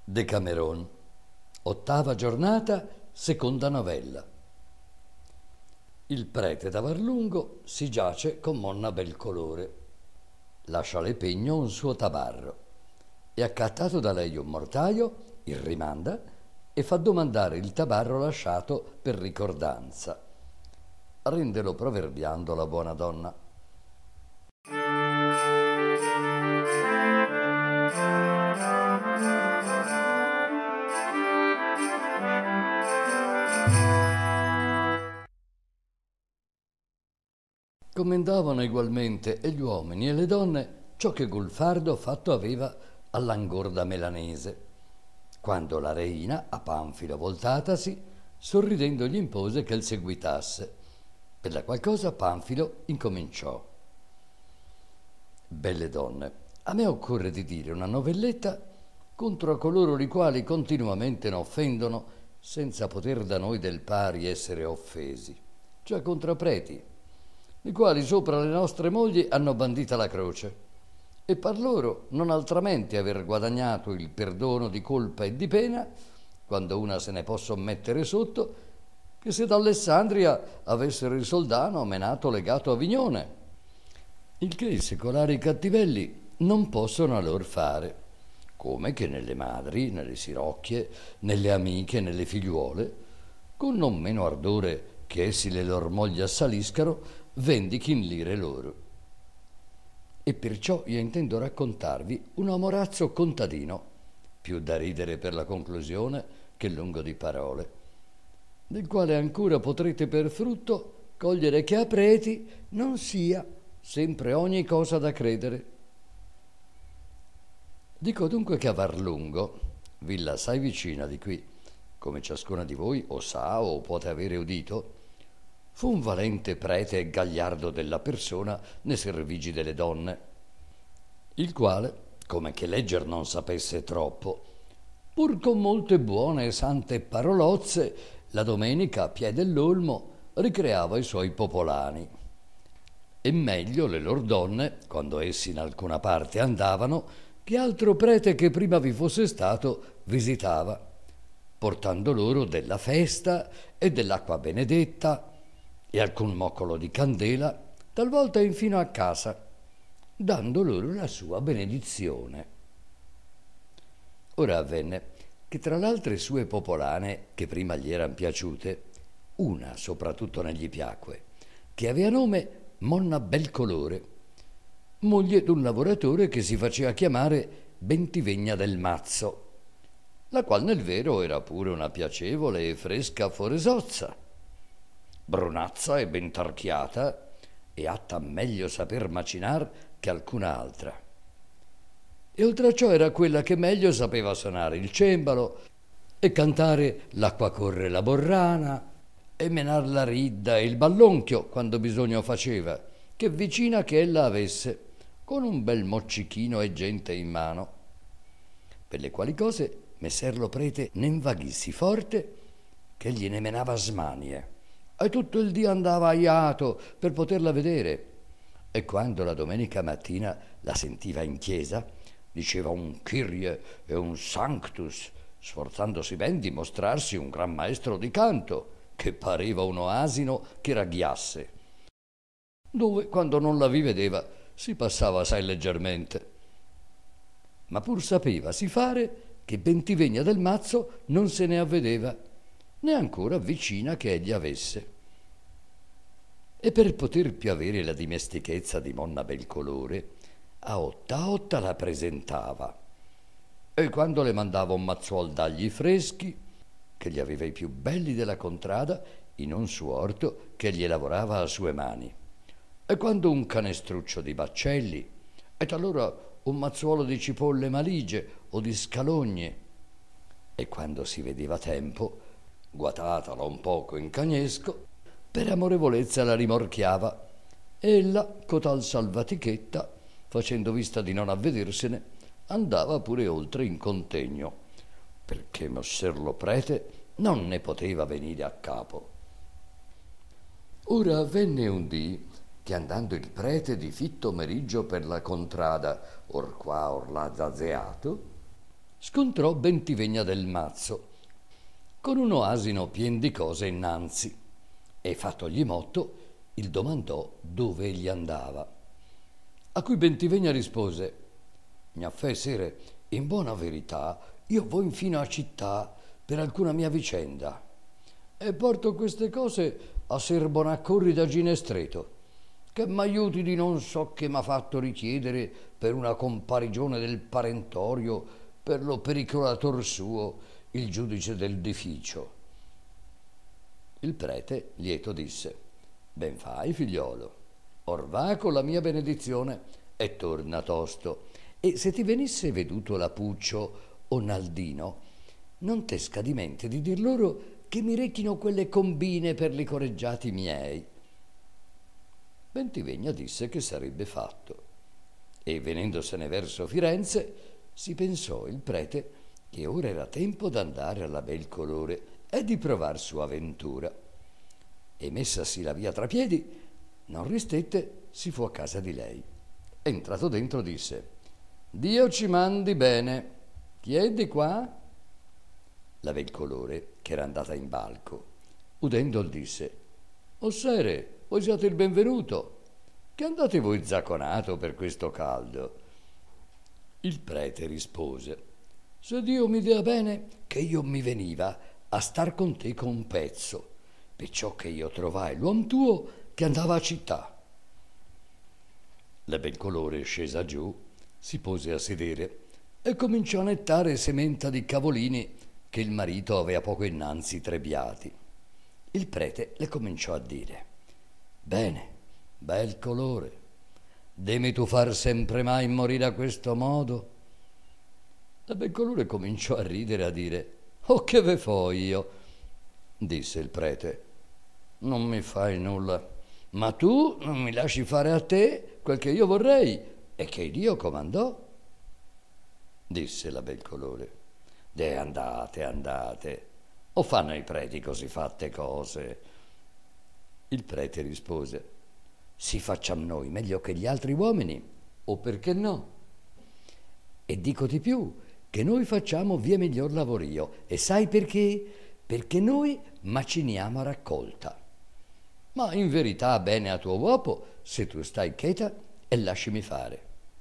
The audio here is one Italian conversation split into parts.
Decameron, ottava giornata, seconda novella. Il prete da Varlungo si giace con monna Belcolore. Lascia le pegno un suo tabarro e, accattato da lei un mortaio, il rimanda e fa domandare il tabarro lasciato per ricordanza. Rendelo proverbiando la buona donna. Commendavano egualmente e gli uomini e le donne ciò che Gulfardo fatto aveva all'angorda melanese, quando la reina, a Panfilo voltatasi, sorridendo gli impose che il seguitasse, per la qual cosa Panfilo incominciò. Belle donne, a me occorre di dire una novelletta contro a coloro i quali continuamente ne offendono senza poter da noi del pari essere offesi, cioè contro preti, i quali sopra le nostre mogli hanno bandita la croce, e par loro non altramente aver guadagnato il perdono di colpa e di pena, quando una se ne può sommettere sotto, che se d'Alessandria avessero il soldano menato legato a Avignone, il che i secolari cattivelli non possono a lor fare, come che nelle madri, nelle sirocchie, nelle amiche, nelle figliuole, con non meno ardore che essi le lor mogli assaliscano, vendichin l'ire loro. E perciò io intendo raccontarvi un amorazzo contadino, più da ridere per la conclusione che lungo di parole, del quale ancora potrete per frutto cogliere che a preti non sia sempre ogni cosa da credere. Dico dunque che a Varlungo, villa assai vicina di qui, come ciascuna di voi o sa o puote avere udito, fu un valente prete e gagliardo della persona ne servigi delle donne, il quale, come che legger non sapesse troppo, pur con molte buone e sante parolozze, la domenica a piè dell'olmo ricreava i suoi popolani. E meglio le lor donne, quando essi in alcuna parte andavano, che altro prete che prima vi fosse stato visitava, portando loro della festa e dell'acqua benedetta e alcun moccolo di candela, talvolta infino a casa, dando loro la sua benedizione. Ora avvenne che tra l'altre sue popolane, che prima gli eran piaciute, una soprattutto ne gli piacque, che aveva nome Monna Belcolore, moglie d'un lavoratore che si faceva chiamare Bentivegna del Mazzo, la qual nel vero era pure una piacevole e fresca foresozza, brunazza e ben tarchiata e atta a meglio saper macinar che alcuna altra. E oltre a ciò era quella che meglio sapeva suonare il cembalo e cantare l'acqua corre la borrana e menar la ridda e il ballonchio quando bisogno faceva, che vicina che ella avesse, con un bel moccichino e gente in mano. Per le quali cose messer lo prete ne invaghissi forte che gliene menava smanie, e tutto il dì andava aiato per poterla vedere, e quando la domenica mattina la sentiva in chiesa diceva un Kyrie e un Sanctus, sforzandosi ben di mostrarsi un gran maestro di canto, che pareva uno asino che ragghiasse, dove quando non la vi vedeva si passava assai leggermente. Ma pur sapeva si fare che Bentivegna del Mazzo non se ne avvedeva, né ancora vicina che egli avesse. E per poter più avere la dimestichezza di Monna Belcolore, a otta la presentava, e quando le mandava un mazzuol d'agli freschi, che gli aveva i più belli della contrada, in un suo orto che gli lavorava a sue mani, e quando un canestruccio di baccelli, e talora un mazzuolo di cipolle maligie o di scalogne, e quando si vedeva tempo, guatatala un poco in cagnesco, per amorevolezza la rimorchiava. Ella, cotal salvatichetta, facendo vista di non avvedersene, andava pure oltre in contegno, perché messer lo prete non ne poteva venire a capo. Ora avvenne un dì che andando il prete di fitto meriggio per la contrada, or qua or là zazeato, scontrò Bentivegna del Mazzo, con uno asino pien di cose innanzi, e fattogli motto, il domandò dove egli andava. A cui Bentivegna rispose: «Gnaffè sere, in buona verità, io vo infino a città per alcuna mia vicenda, e porto queste cose a ser Bonaccorri da Ginestreto, che m'aiuti di non so che m'ha fatto richiedere per una comparigione del parentorio per lo pericolator suo, il giudice del dificio». Il prete lieto disse: «Ben fai, figliolo, or va con la mia benedizione e torna tosto, e se ti venisse veduto Lapuccio o Naldino, non te scadimenti di dir loro che mi rechino quelle combine per li correggiati miei». Bentivegna disse che sarebbe fatto, e venendosene verso Firenze si pensò il prete che ora era tempo d'andare alla bel colore e di provar sua ventura, e messasi la via tra piedi non ristette, si fu a casa di lei. Entrato dentro disse: «Dio ci mandi bene, chi è di qua?» La bel colore, che era andata in balco, udendol disse: «O sere, voi siate il benvenuto, che andate voi zacconato per questo caldo?» Il prete rispose: «Se Dio mi dia bene, che io mi veniva a star con te con un pezzo, perciò che io trovai l'uom tuo che andava a città». La bel colore, scesa giù, si pose a sedere e cominciò a nettare sementa di cavolini che il marito aveva poco innanzi trebbiati. Il prete le cominciò a dire: «Bene, bel colore, demi tu far sempre mai morire a questo modo?» La bel colore cominciò a ridere e a dire: «Oh, che ve fo io?» Disse il prete: «Non mi fai nulla, ma tu non mi lasci fare a te quel che io vorrei e che Dio comandò». Disse la bel colore: andate, andate, o fanno i preti così fatte cose?» Il prete rispose: «Si facciam noi meglio che gli altri uomini, o perché no? E dico di più, che noi facciamo via miglior lavorio, e sai perché? Perché noi maciniamo a raccolta. Ma in verità bene a tuo uopo se tu stai cheta e lasciami fare».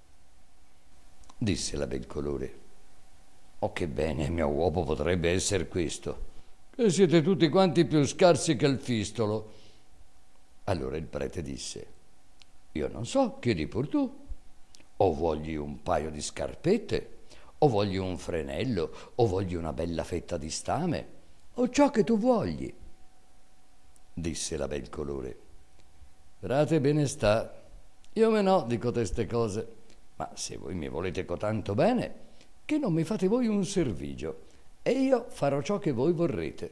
Disse la bel colore: «Oh, che bene mio uopo potrebbe essere questo, che siete tutti quanti più scarsi che il fistolo». Allora il prete disse: «Io non so, chiedi pur tu. O vogli un paio di scarpette, o vogli un frenello, o vogli una bella fetta di stame, o ciò che tu vogli». Disse la bel colore: «Frate bene sta, io me no di coteste cose, ma se voi mi volete cotanto bene, che non mi fate voi un servigio, e io farò ciò che voi vorrete».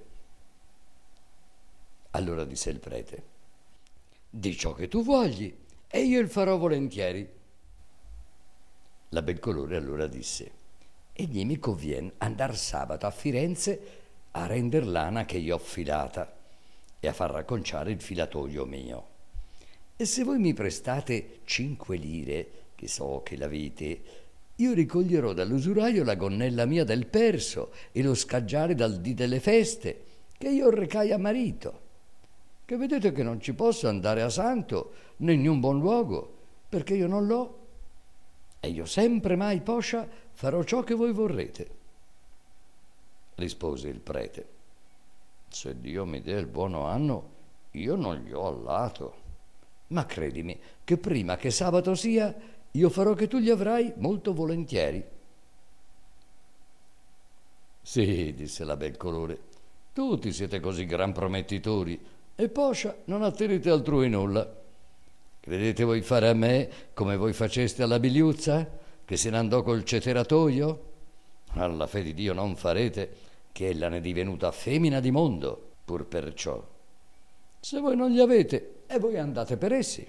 Allora disse il prete: «Di ciò che tu vogli, e io il farò volentieri». La bel colore allora disse: «Egli mi convien andar sabato a Firenze a render lana che io ho filata e a far racconciare il filatoio mio. E se voi mi prestate 5 lire, che so che l'avete, io ricoglierò dall'usuraio la gonnella mia del perso e lo scaggiare dal dì delle feste che io recai a marito, che vedete che non ci posso andare a santo né in un buon luogo, perché io non l'ho, e io sempre mai poscia farò ciò che voi vorrete». Rispose il prete: «Se Dio mi dà il buono anno, io non gli ho allato, ma credimi che prima che sabato sia, io farò che tu gli avrai molto volentieri». «Sì», disse la bel colore, «tutti siete così gran promettitori, e poscia non atterite altrui nulla. Credete voi fare a me come voi faceste alla Biliuzza, che se ne andò col ceteratoio? Alla fe di Dio non farete, che ella ne è divenuta femmina di mondo, pur perciò. Se voi non li avete, e voi andate per essi».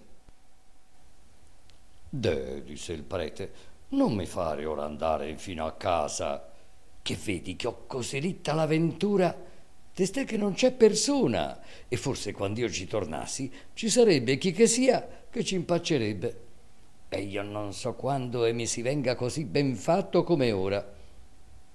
«Deh», disse il prete, «non mi fare ora andare fino a casa, che vedi che ho così ritta l'avventura, testè che non c'è persona, e forse quando io ci tornassi ci sarebbe chi che sia che ci impaccerebbe, e io non so quando e mi si venga così ben fatto come ora».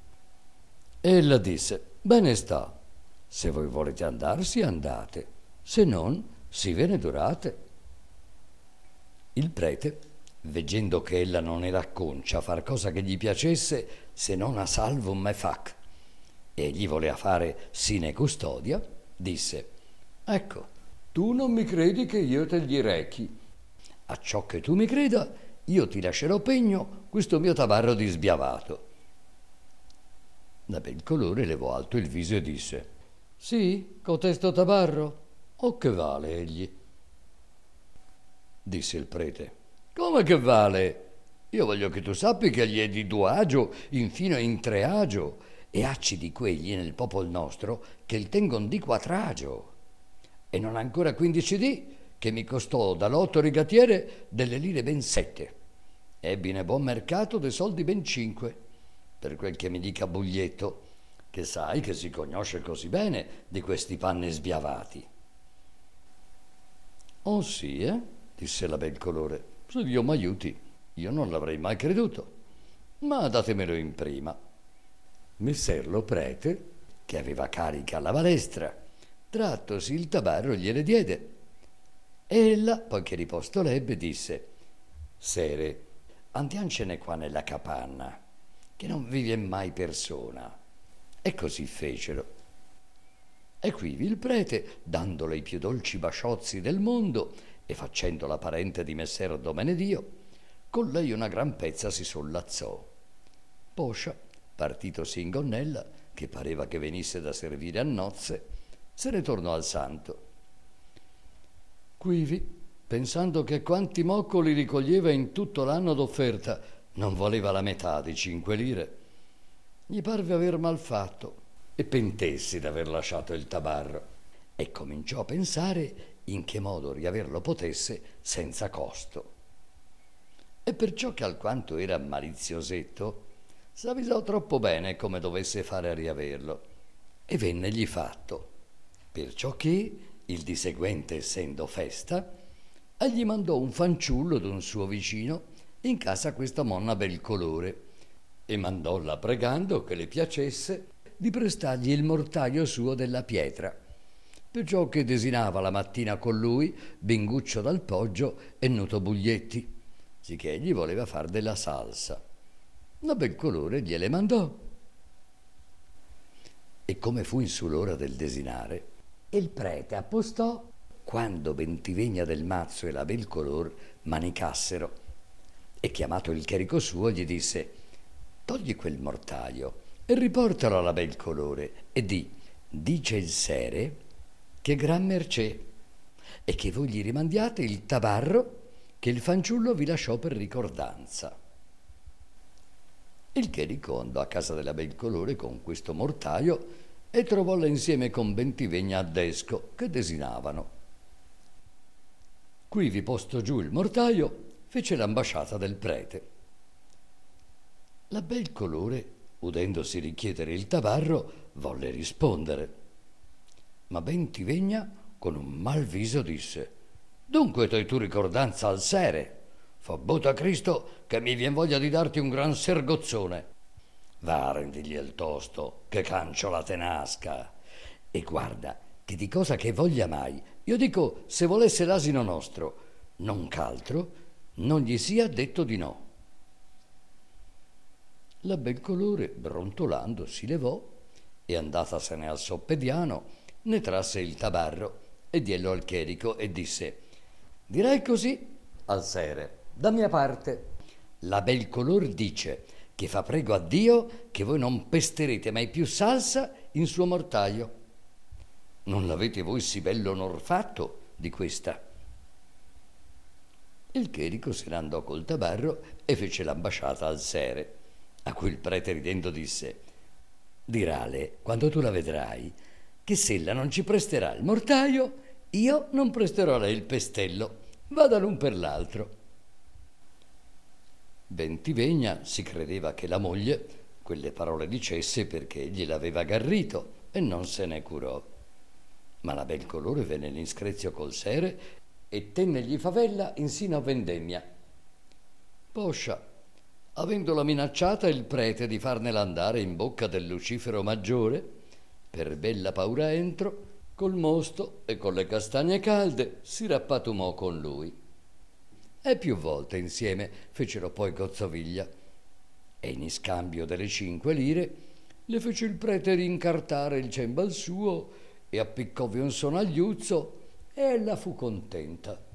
Ella disse: bene sta, se voi volete andarsi andate, se non si ve ne durate. Il prete, veggendo che ella non era acconcia a far cosa che gli piacesse se non a salvum me fac, e gli voleva fare sine custodia, disse: ecco, tu non mi credi che io te gli rechi. A ciò che tu mi creda, io ti lascerò pegno questo mio tabarro di sbiavato. Da bel colore levò alto il viso e disse: sì, cotesto tabarro, o che vale egli? Disse il prete: come che vale? Io voglio che tu sappi che gli è di 2 agio, infino in 3 agio, e acci di quegli nel popol nostro che il tengon di 4 agio. E non ancora 15 dì, che mi costò dall'8 rigatiere delle lire ben 7. Ebbi ne buon mercato de soldi ben 5, per quel che mi dica Buglietto, che sai che si conosce così bene di questi panni sbiavati. Oh sì, disse la bel colore, se Dio m'aiuti, io non l'avrei mai creduto, ma datemelo in prima. Messer lo prete, che aveva carica alla balestra, trattosi il tabarro gliele diede. Ella, poi che riposto l'ebbe, disse: sere, andiancene qua nella capanna, che non vive mai persona. E così fecero. E quivi il prete, dandole i più dolci basciozzi del mondo e facendola parente di messer Domenedio, con lei una gran pezza si sollazzò. Poscia, partitosi in gonnella, che pareva che venisse da servire a nozze, se ne tornò al santo. Quivi, pensando che quanti moccoli ricoglieva in tutto l'anno d'offerta, non voleva la metà di 5 lire, gli parve aver mal fatto e pentessi d'aver lasciato il tabarro, e cominciò a pensare in che modo riaverlo potesse senza costo. E perciò che alquanto era maliziosetto, s'avvisò troppo bene come dovesse fare a riaverlo, e vennegli fatto, perciò che, il di seguente essendo festa, egli mandò un fanciullo d'un suo vicino in casa questa monna bel colore, e mandòlla pregando che le piacesse di prestargli il mortaio suo della pietra, perciò che desinava la mattina con lui Binguccio dal Poggio e Nuto Buglietti, sicché egli voleva far della salsa. La bel colore gliele mandò. E come fu in su l'ora del desinare, il prete appostò quando Bentivegna del Mazzo e la bel color manicassero, e chiamato il chierico suo gli disse: togli quel mortaio e riportalo alla bel colore e dice il sere che gran mercè e che voi gli rimandiate il tabarro che il fanciullo vi lasciò per ricordanza. Il chierico andò a casa della bel colore con questo mortaio e trovolla insieme con Bentivegna a desco che desinavano. Quivi posto giù il mortaio, fece l'ambasciata del prete. La bel colore, udendosi richiedere il tabarro, volle rispondere. Ma Bentivegna, con un mal viso, disse: dunque t'hai tu ricordanza al sere? Fa bota Cristo che mi vien voglia di darti un gran sergozzone. Va, rendigli il tosto, che cancio la tenasca. E guarda, che di cosa che voglia mai, io dico, se volesse l'asino nostro, non ch'altro, non gli sia detto di no. La bel colore, brontolando, si levò e andatasene al soppediano, ne trasse il tabarro e diello al chierico e disse: direi così al sere, da mia parte. La bel color dice che fa prego a Dio che voi non pesterete mai più salsa in suo mortaio. Non l'avete voi sì bello onor fatto di questa? Il chierico se ne andò col tabarro e fece l'ambasciata al sere, a cui il prete ridendo disse: dirale, quando tu la vedrai, che se ella non ci presterà il mortaio, io non presterò a lei il pestello, vada l'un per l'altro. Bentivegna si credeva che la moglie quelle parole dicesse perché gliel'aveva aggarrito e non se ne curò. Ma la bel colore venne in screzio col sere e tennegli favella insino a vendemmia. Poscia, Avendola minacciata il prete di farnela andare in bocca del Lucifero maggiore, per bella paura entro, col mosto e con le castagne calde si rappatumò con lui. E più volte insieme fecero poi gozzoviglia, e in iscambio delle 5 lire le fece il prete rincartare il cembal suo e appiccovi un sonagliuzzo, e ella fu contenta.